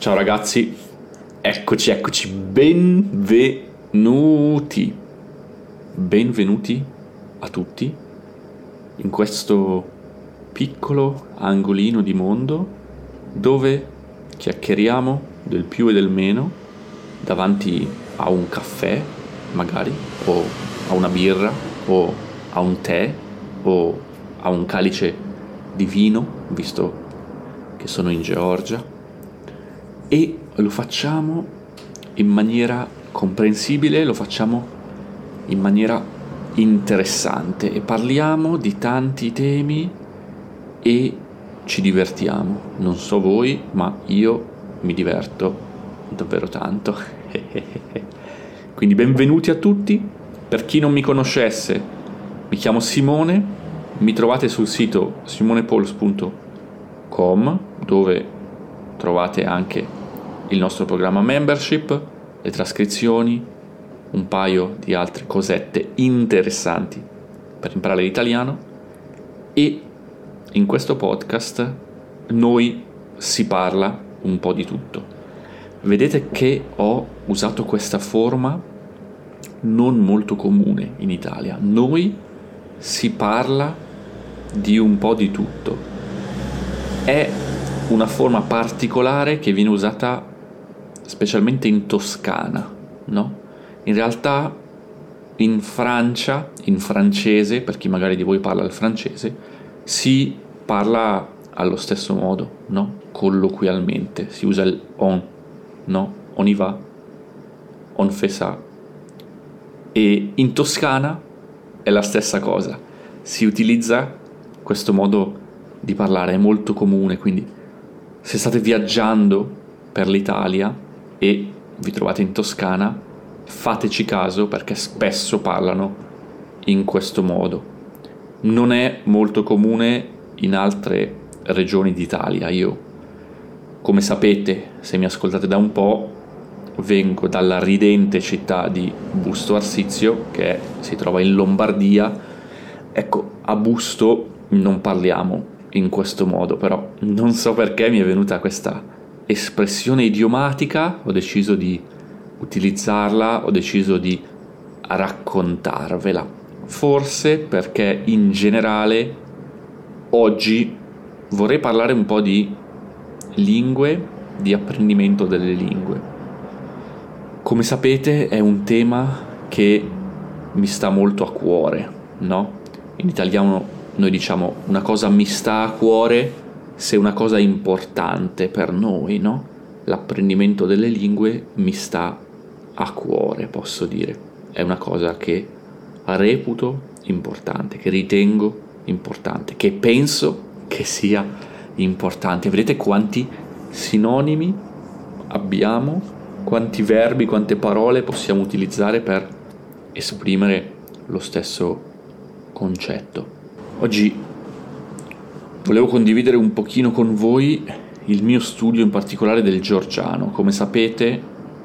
Ciao ragazzi, eccoci, benvenuti a tutti in questo piccolo angolino di mondo dove chiacchieriamo del più e del meno davanti a un caffè magari, o a una birra, o a un tè, o a un calice di vino, visto che sono in Georgia. E lo facciamo in maniera comprensibile, lo facciamo in maniera interessante e parliamo di tanti temi e ci divertiamo. Non so voi, ma io mi diverto davvero tanto. Quindi benvenuti a tutti. Per chi non mi conoscesse, mi chiamo Simone, mi trovate sul sito simonepols.com, dove trovate anche il nostro programma membership, le trascrizioni, un paio di altre cosette interessanti per imparare l'italiano. E in questo podcast noi si parla un po' di tutto. Vedete che ho usato questa forma non molto comune in Italia. Noi si parla di un po' di tutto. È una forma particolare che viene usata specialmente in Toscana, no? In realtà in Francia, in francese, per chi magari di voi parla il francese, si parla allo stesso modo, no? Colloquialmente, si usa il on, no? On y va, on fait ça. E in Toscana è la stessa cosa, si utilizza questo modo di parlare, è molto comune, quindi se state viaggiando per l'Italia e vi trovate in Toscana, fateci caso perché spesso parlano in questo modo. Non è molto comune in altre regioni d'Italia. Io, come sapete, se mi ascoltate da un po', vengo dalla ridente città di Busto Arsizio, che si trova in Lombardia. Ecco, a Busto non parliamo in questo modo, però non so perché mi è venuta questa espressione idiomatica, ho deciso di utilizzarla, ho deciso di raccontarvela. Forse perché in generale oggi vorrei parlare un po' di lingue, di apprendimento delle lingue. Come sapete è un tema che mi sta molto a cuore, no? In italiano noi diciamo una cosa mi sta a cuore se una cosa è importante per noi, no? L'apprendimento delle lingue mi sta a cuore, posso dire. È una cosa che reputo importante, che ritengo importante, che penso che sia importante. Vedete quanti sinonimi abbiamo, quanti verbi, quante parole possiamo utilizzare per esprimere lo stesso concetto. Oggi volevo condividere un pochino con voi il mio studio, in particolare del georgiano. Come sapete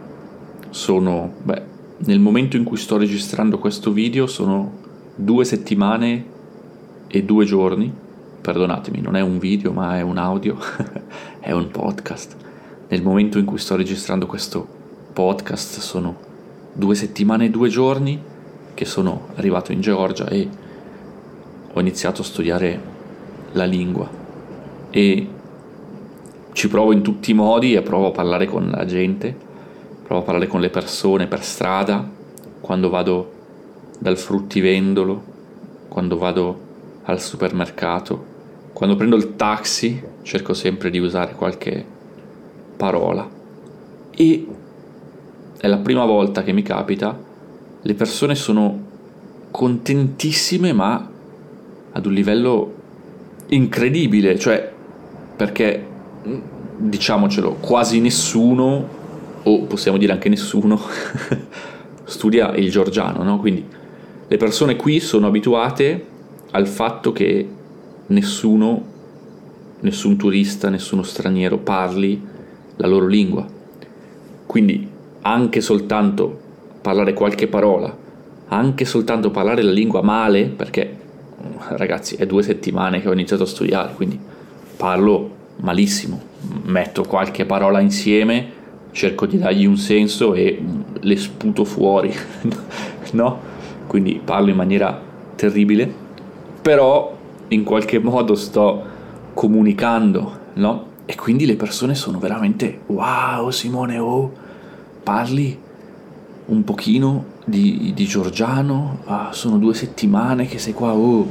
nel momento in cui sto registrando questo video sono 2 settimane e 2 giorni, perdonatemi, non è un video ma è un audio, è un podcast. Nel momento in cui sto registrando questo podcast sono 2 settimane e 2 giorni che sono arrivato in Georgia e ho iniziato a studiare la lingua e ci provo in tutti i modi e provo a parlare con la gente, provo a parlare con le persone per strada, quando vado dal fruttivendolo, quando vado al supermercato, quando prendo il taxi, cerco sempre di usare qualche parola. E è la prima volta che mi capita, le persone sono contentissime ma ad un livello incredibile, cioè perché diciamocelo, quasi nessuno, o possiamo dire anche nessuno, studia il georgiano, no? Quindi le persone qui sono abituate al fatto che nessun turista, nessuno straniero parli la loro lingua. Quindi anche soltanto parlare qualche parola, anche soltanto parlare la lingua male, perché ragazzi è 2 settimane che ho iniziato a studiare, quindi parlo malissimo, metto qualche parola insieme, cerco di dargli un senso e le sputo fuori, no? Quindi parlo in maniera terribile, però in qualche modo sto comunicando, no? E quindi le persone sono veramente: wow, Simone, oh, parli un pochino di Giorgiano, sono 2 settimane che sei qua, oh.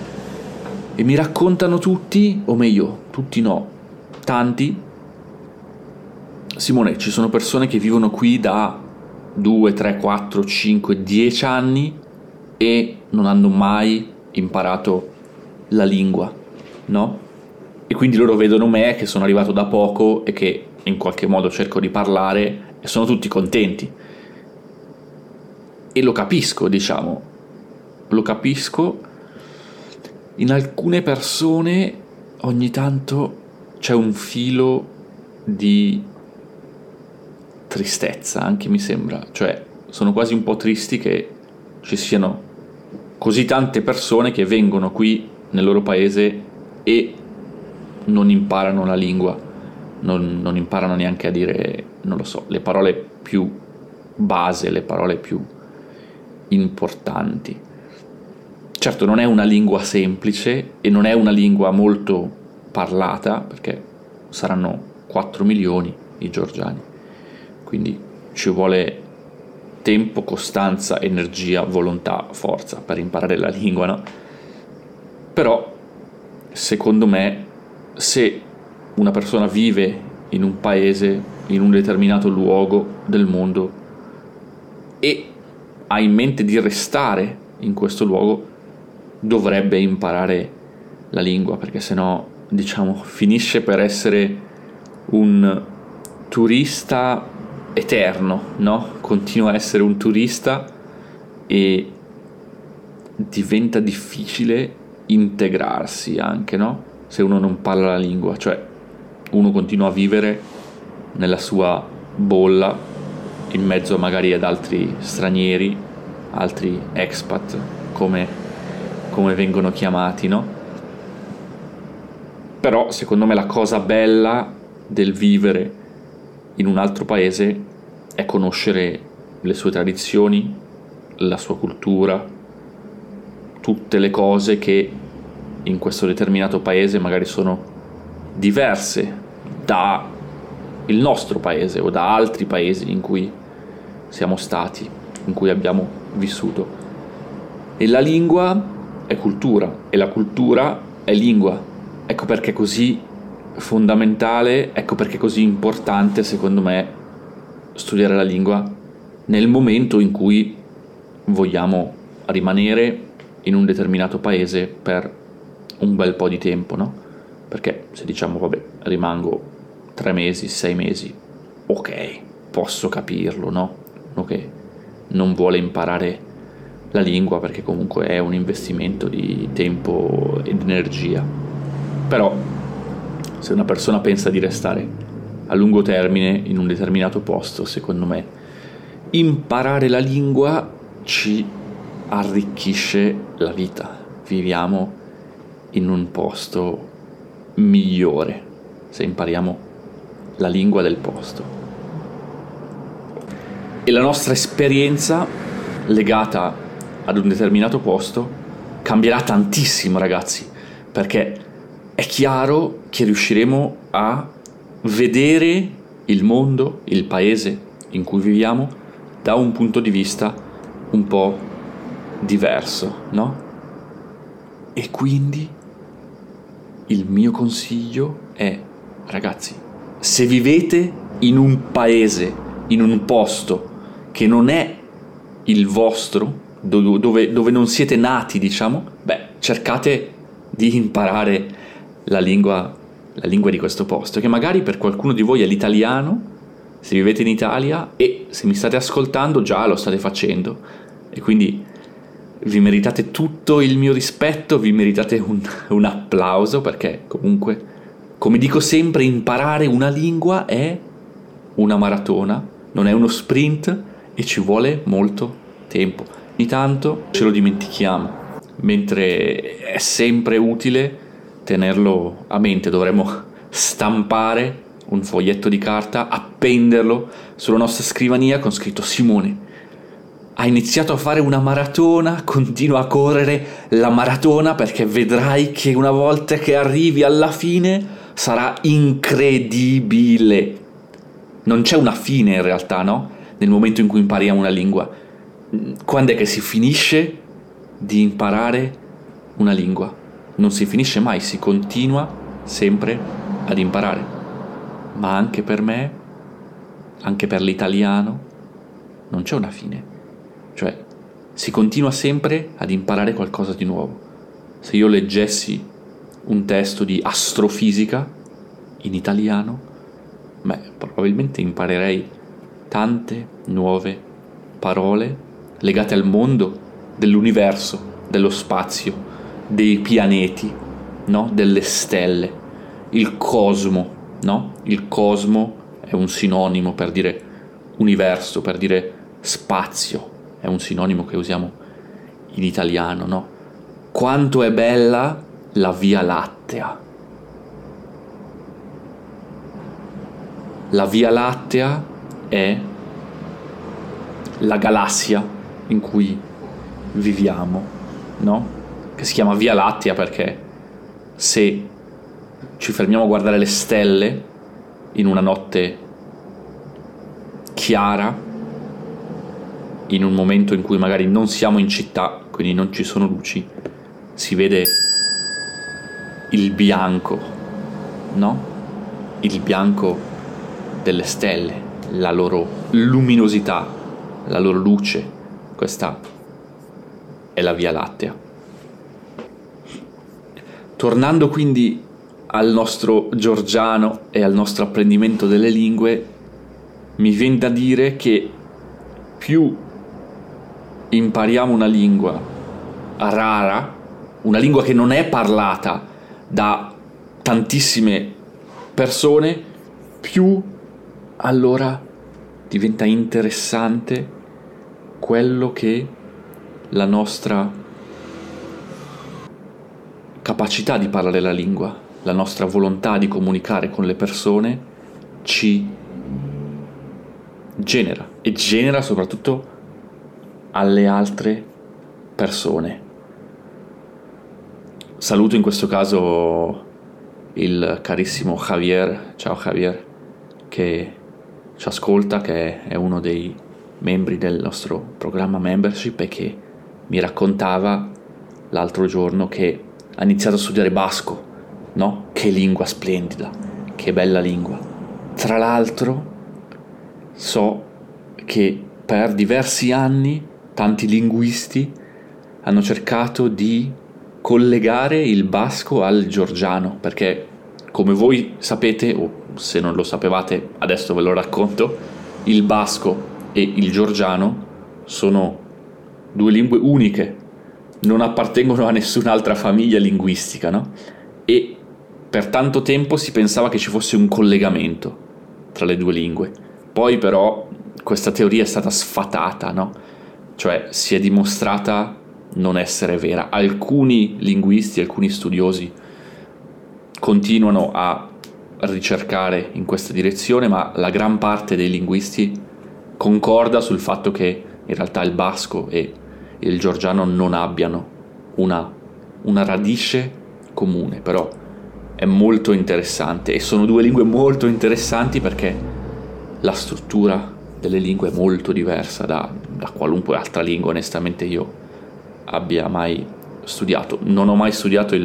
E mi raccontano tutti, o meglio, tutti no, tanti: Simone, ci sono persone che vivono qui da 2, 3, 4, 5, 10 anni e non hanno mai imparato la lingua, no? E quindi loro vedono me che sono arrivato da poco e che in qualche modo cerco di parlare e sono tutti contenti. E lo capisco, diciamo, lo capisco. In alcune persone ogni tanto c'è un filo di tristezza, anche mi sembra, cioè sono quasi un po' tristi che ci siano così tante persone che vengono qui nel loro paese e non imparano la lingua, non imparano neanche a dire, non lo so, le parole più base, le parole più importanti. Certo, non è una lingua semplice e non è una lingua molto parlata, perché saranno 4 milioni i georgiani, quindi ci vuole tempo, costanza, energia, volontà, forza per imparare la lingua, no? Però, secondo me, se una persona vive in un paese, in un determinato luogo del mondo e ha in mente di restare in questo luogo, dovrebbe imparare la lingua, perché sennò, diciamo, finisce per essere un turista eterno, no? Continua a essere un turista e diventa difficile integrarsi anche, no? Se uno non parla la lingua, cioè uno continua a vivere nella sua bolla in mezzo magari ad altri stranieri, altri expat, come vengono chiamati, no? Però secondo me la cosa bella del vivere in un altro paese è conoscere le sue tradizioni, la sua cultura, tutte le cose che in questo determinato paese magari sono diverse da il nostro paese o da altri paesi in cui siamo stati, in cui abbiamo vissuto. E la lingua è cultura e la cultura è lingua. Ecco perché è così fondamentale, ecco perché è così importante, secondo me, studiare la lingua nel momento in cui vogliamo rimanere in un determinato paese per un bel po' di tempo, no? Perché se diciamo, vabbè, rimango 3 mesi, 6 mesi, ok, posso capirlo, no? Uno che non vuole imparare la lingua perché comunque è un investimento di tempo ed energia. Però se una persona pensa di restare a lungo termine in un determinato posto, secondo me imparare la lingua ci arricchisce la vita. Viviamo in un posto migliore se impariamo la lingua del posto. E la nostra esperienza legata ad un determinato posto cambierà tantissimo, ragazzi, perché è chiaro che riusciremo a vedere il mondo, il paese in cui viviamo da un punto di vista un po' diverso, no? E quindi il mio consiglio è: ragazzi, se vivete in un paese, in un posto che non è il vostro, dove non siete nati, diciamo, cercate di imparare la lingua di questo posto, che magari per qualcuno di voi è l'italiano, se vivete in Italia, e se mi state ascoltando già lo state facendo, e quindi vi meritate tutto il mio rispetto, vi meritate un applauso, perché comunque, come dico sempre, imparare una lingua è una maratona, non è uno sprint e ci vuole molto tempo. Ogni tanto ce lo dimentichiamo, mentre è sempre utile tenerlo a mente. Dovremmo stampare un foglietto di carta, appenderlo sulla nostra scrivania con scritto: Simone, hai iniziato a fare una maratona, continua a correre la maratona, perché vedrai che una volta che arrivi alla fine sarà incredibile. Non c'è una fine in realtà, no? Nel momento in cui impariamo una lingua. Quando è che si finisce di imparare una lingua? Non si finisce mai, si continua sempre ad imparare. Ma anche per me, anche per l'italiano, non c'è una fine. Cioè, si continua sempre ad imparare qualcosa di nuovo. Se io leggessi un testo di astrofisica in italiano, probabilmente imparerei tante nuove parole legate al mondo, dell'universo, dello spazio, dei pianeti, no? Delle stelle, il cosmo, no? Il cosmo è un sinonimo per dire universo, per dire spazio, è un sinonimo che usiamo in italiano, no? Quanto è bella la Via Lattea. La Via Lattea è la galassia in cui viviamo, no? Che si chiama Via Lattea perché se ci fermiamo a guardare le stelle in una notte chiara, in un momento in cui magari non siamo in città, quindi non ci sono luci, si vede il bianco, no? Il bianco delle stelle, la loro luminosità, la loro luce. Questa è la Via Lattea. Tornando quindi al nostro georgiano e al nostro apprendimento delle lingue, mi viene da dire che più impariamo una lingua rara, una lingua che non è parlata da tantissime persone, più allora diventa interessante quello che la nostra capacità di parlare la lingua, la nostra volontà di comunicare con le persone ci genera, e genera soprattutto alle altre persone. Saluto in questo caso il carissimo Javier, ciao Javier, che ci ascolta, che è uno dei membri del nostro programma membership e che mi raccontava l'altro giorno che ha iniziato a studiare basco, no? Che lingua splendida, che bella lingua. Tra l'altro so che per diversi anni tanti linguisti hanno cercato di collegare il basco al georgiano, perché come voi sapete, o se non lo sapevate adesso ve lo racconto, il basco e il georgiano sono due lingue uniche, non appartengono a nessun'altra famiglia linguistica, no? E per tanto tempo si pensava che ci fosse un collegamento tra le due lingue. Poi però questa teoria è stata sfatata, no? Cioè si è dimostrata non essere vera. Alcuni linguisti, alcuni studiosi continuano a ricercare in questa direzione, ma la gran parte dei linguisti concorda sul fatto che in realtà il basco e il georgiano non abbiano una radice comune, però è molto interessante e sono due lingue molto interessanti perché la struttura delle lingue è molto diversa da qualunque altra lingua onestamente io abbia mai studiato. Non ho mai studiato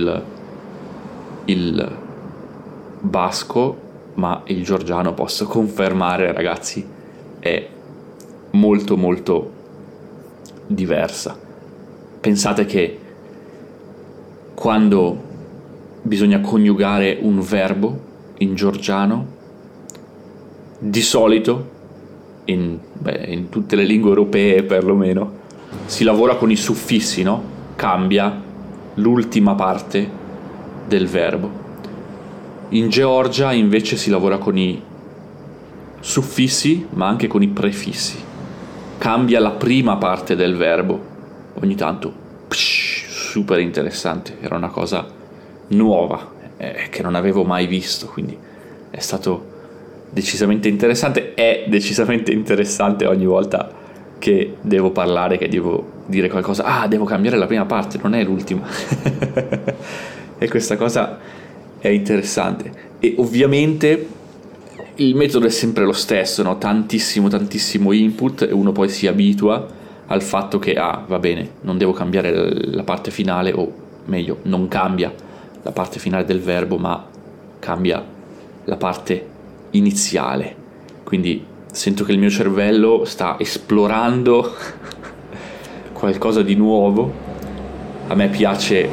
il basco, ma il georgiano posso confermare, ragazzi, è molto molto diversa. Pensate che quando bisogna coniugare un verbo in georgiano, di solito in tutte le lingue europee perlomeno si lavora con i suffissi, no? Cambia l'ultima parte del verbo. In Georgia invece si lavora con i suffissi ma anche con i prefissi. Cambia la prima parte del verbo ogni tanto. Super interessante, era una cosa nuova che non avevo mai visto, quindi è stato decisamente interessante. È decisamente interessante ogni volta che devo parlare, che devo dire qualcosa. Devo cambiare la prima parte, non è l'ultima. E questa cosa è interessante. E ovviamente il metodo è sempre lo stesso, no? Tantissimo input, e uno poi si abitua al fatto che va bene, non devo cambiare la parte finale, o meglio, non cambia la parte finale del verbo, ma cambia la parte iniziale. Quindi sento che il mio cervello sta esplorando qualcosa di nuovo. A me piace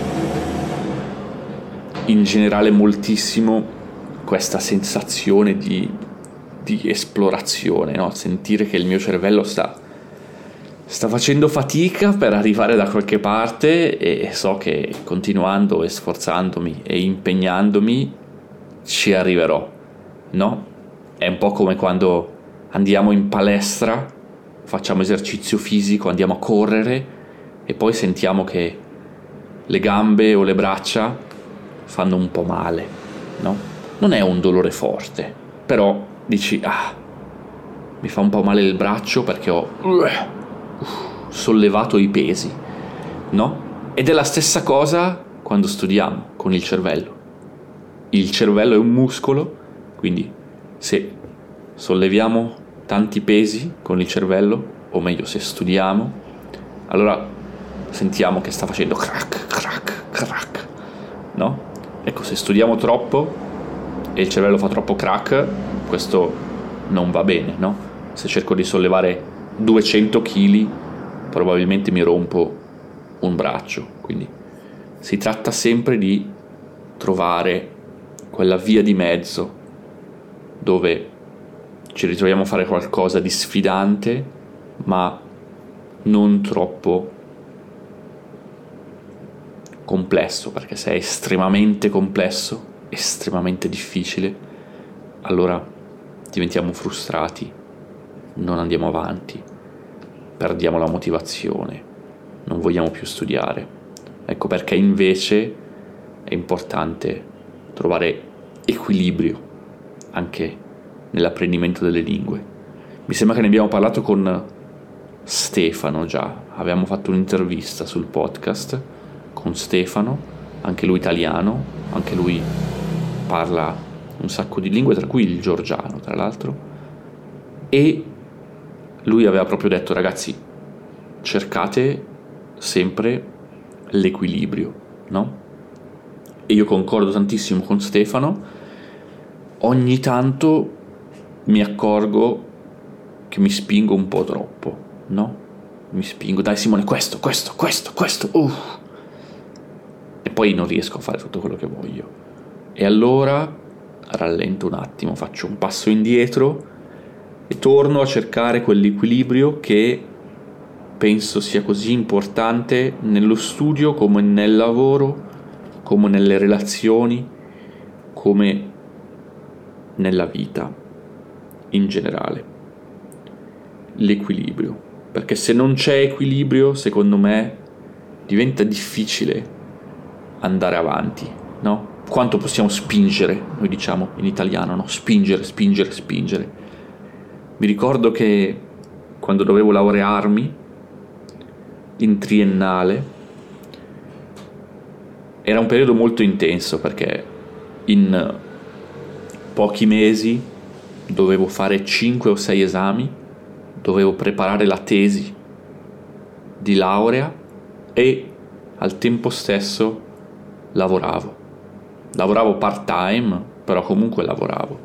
in generale moltissimo questa sensazione di esplorazione, no? Sentire che il mio cervello sta facendo fatica per arrivare da qualche parte, e so che continuando e sforzandomi e impegnandomi ci arriverò, no? È un po' come quando andiamo in palestra, facciamo esercizio fisico, andiamo a correre e poi sentiamo che le gambe o le braccia fanno un po' male, no? Non è un dolore forte, però dici mi fa un po' male il braccio perché ho sollevato i pesi, no? Ed è la stessa cosa quando studiamo con il cervello. Il cervello è un muscolo, quindi se solleviamo tanti pesi con il cervello, o meglio se studiamo, allora sentiamo che sta facendo crack, crack, crack, no? Ecco, se studiamo troppo e il cervello fa troppo crack, questo non va bene, no? Se cerco di sollevare 200 kg, probabilmente mi rompo un braccio. Quindi si tratta sempre di trovare quella via di mezzo dove ci ritroviamo a fare qualcosa di sfidante, ma non troppo complesso, perché se è estremamente complesso, estremamente difficile, allora diventiamo frustrati, non andiamo avanti, perdiamo la motivazione, non vogliamo più studiare. Ecco perché invece è importante trovare equilibrio anche nell'apprendimento delle lingue. Mi sembra che ne abbiamo parlato con Stefano già, avevamo fatto un'intervista sul podcast con Stefano, anche lui italiano, anche lui parla un sacco di lingue, tra cui il georgiano, tra l'altro, e lui aveva proprio detto: ragazzi, cercate sempre l'equilibrio, no? E io concordo tantissimo con Stefano. Ogni tanto mi accorgo che mi spingo un po' troppo, no? Mi spingo, dai Simone, questo, e poi non riesco a fare tutto quello che voglio. E allora rallento un attimo, faccio un passo indietro e torno a cercare quell'equilibrio che penso sia così importante nello studio, come nel lavoro, come nelle relazioni, come nella vita in generale. L'equilibrio, perché se non c'è equilibrio, secondo me diventa difficile andare avanti, no? Quanto possiamo spingere, noi diciamo in italiano, no? Spingere. Mi ricordo che quando dovevo laurearmi in triennale era un periodo molto intenso, perché in pochi mesi dovevo fare 5 o 6 esami, dovevo preparare la tesi di laurea e al tempo stesso lavoravo part time, però comunque lavoravo.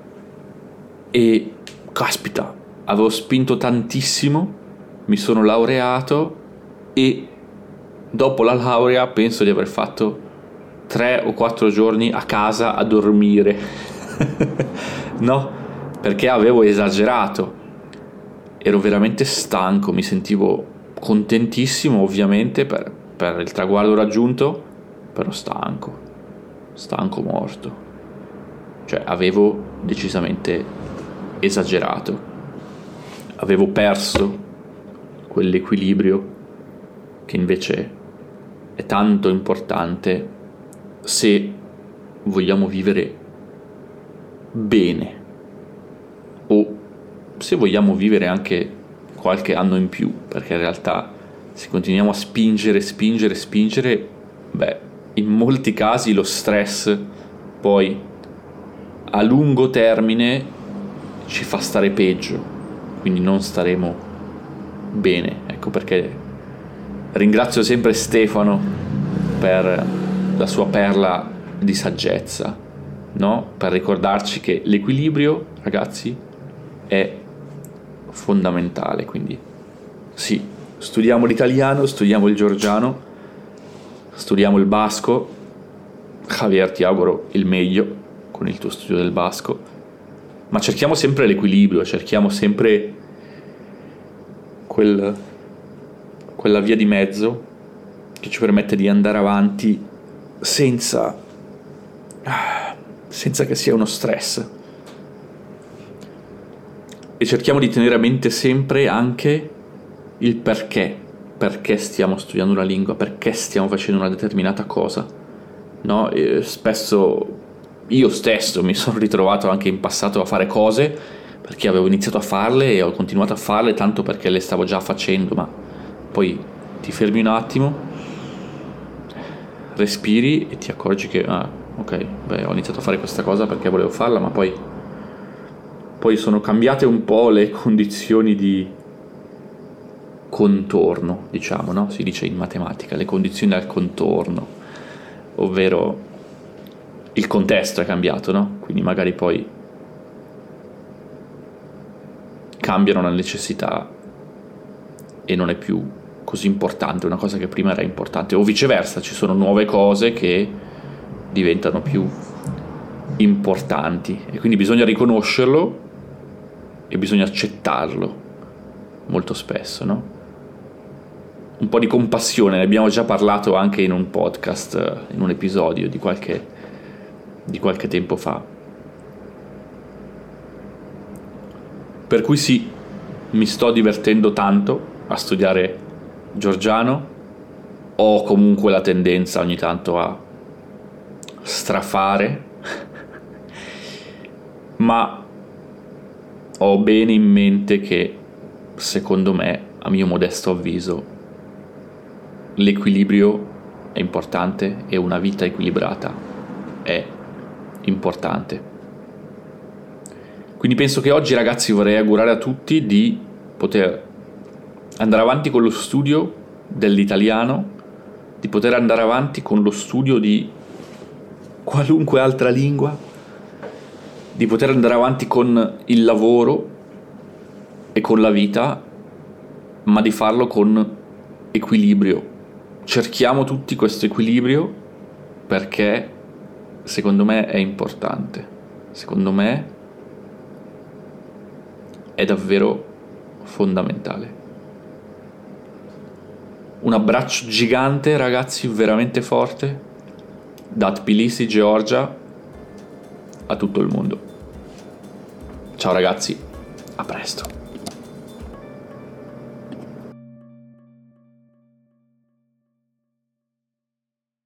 E caspita, avevo spinto tantissimo, mi sono laureato e dopo la laurea penso di aver fatto 3 o 4 giorni a casa a dormire. No, perché avevo esagerato, ero veramente stanco, mi sentivo contentissimo ovviamente per il traguardo raggiunto, però stanco morto, cioè avevo decisamente esagerato, avevo perso quell'equilibrio che invece è tanto importante se vogliamo vivere bene, o se vogliamo vivere anche qualche anno in più, perché in realtà se continuiamo a spingere, beh, in molti casi lo stress poi a lungo termine ci fa stare peggio, quindi non staremo bene. Ecco perché ringrazio sempre Stefano per la sua perla di saggezza, no? Per ricordarci che l'equilibrio, ragazzi, è fondamentale. Quindi sì, studiamo l'italiano, studiamo il georgiano, studiamo il basco. Javier, ti auguro il meglio con il tuo studio del basco, ma cerchiamo sempre l'equilibrio, cerchiamo sempre quella via di mezzo che ci permette di andare avanti senza che sia uno stress, e cerchiamo di tenere a mente sempre anche il perché stiamo studiando una lingua, perché stiamo facendo una determinata cosa, no? E spesso io stesso mi sono ritrovato anche in passato a fare cose perché avevo iniziato a farle e ho continuato a farle tanto perché le stavo già facendo, ma poi ti fermi un attimo, respiri e ti accorgi che ok, ho iniziato a fare questa cosa perché volevo farla, ma poi sono cambiate un po' le condizioni di contorno, diciamo, no? Si dice in matematica, le condizioni al contorno, ovvero il contesto è cambiato, no? Quindi magari poi cambiano la necessità e non è più così importante una cosa che prima era importante, o viceversa, ci sono nuove cose che diventano più importanti e quindi bisogna riconoscerlo e bisogna accettarlo molto spesso, no? Un po' di compassione, ne abbiamo già parlato anche in un podcast, in un episodio di qualche tempo fa. Per cui sì, mi sto divertendo tanto a studiare georgiano, ho comunque la tendenza ogni tanto a strafare, ma ho bene in mente che, secondo me, a mio modesto avviso, l'equilibrio è importante e una vita equilibrata è importante. Quindi penso che oggi, ragazzi, vorrei augurare a tutti di poter andare avanti con lo studio dell'italiano, di poter andare avanti con lo studio di qualunque altra lingua, di poter andare avanti con il lavoro e con la vita, ma di farlo con equilibrio. Cerchiamo tutti questo equilibrio perché secondo me è importante, secondo me è davvero fondamentale. Un abbraccio gigante, ragazzi, veramente forte, da Tbilisi, Georgia, a tutto il mondo. Ciao ragazzi, a presto.